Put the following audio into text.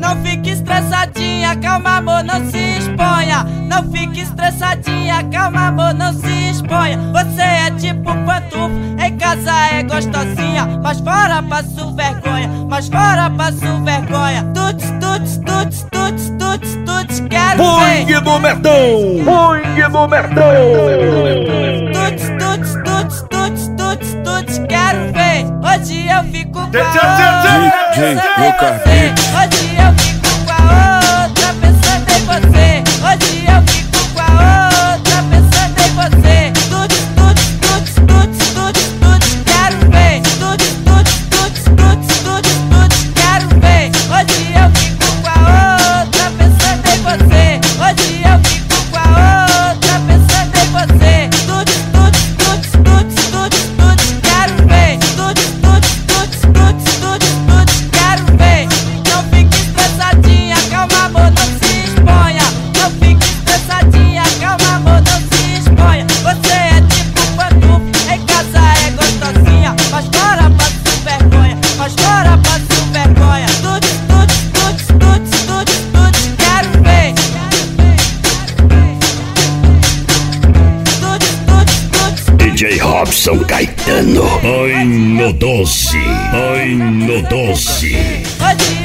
Não fique estressadinha, calma amor, não se exponha. Não fique estressadinha, calma amor, não se exponha. Você é tipo pantufa, em casa é gostosinha, mas fora passo vergonha, mas fora passo vergonha. Tuts, tuts, tuts, tuts, tuts, tuts, quero ver. Boi do Merdão! Boi do Merdão! Tuts, tuts, tuts, tuts, tuts, tuts, quero ver. Hoje eu fico com a outra pensando em você. Hoje eu fico com a outra pensando em você. Hoje eu fico com a outra pensando em você. Tuts, tuts, tuts, tuts, tuts, tuts, quero ver. Tuts, tuts, tuts, tuts, tuts, tuts, quero ver. Hoje eu fico com a outra pensando em você. Hoje eu fico com a outra pensando em você. Tuts, tuts, tuts, tuts, tuts, tuts, quero ver. Tuts, tuts, tuts, tuts, tuts, tuts, quero ver. Não fique estressadinha, calma amor, não se exponha. Não fique estressadinha, calma amor, não se exponha. Você é tipo pantufa, em casa é gostosinha, mas fora passo vergonha, mas fora passo vergonha. Tuts, tuts, tuts, tuts, tuts, tuts, quero ver. Tuts, tuts, tuts, DJ Robson Caetano. Ai no doce, ai no doce. hoje